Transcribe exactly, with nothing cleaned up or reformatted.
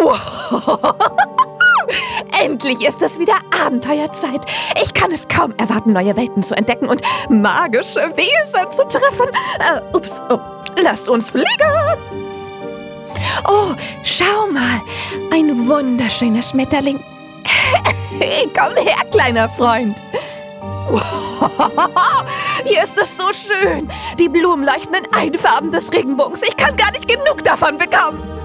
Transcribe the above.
Endlich ist es wieder Abenteuerzeit. Ich kann es kaum erwarten, neue Welten zu entdecken und magische Wesen zu treffen. Äh, ups, oh, lasst uns fliegen. Oh, schau mal, ein wunderschöner Schmetterling. Komm her, kleiner Freund. Hier ist es so schön. Die Blumen leuchten in allen Farben des Regenbogens. Ich kann gar nicht genug davon bekommen.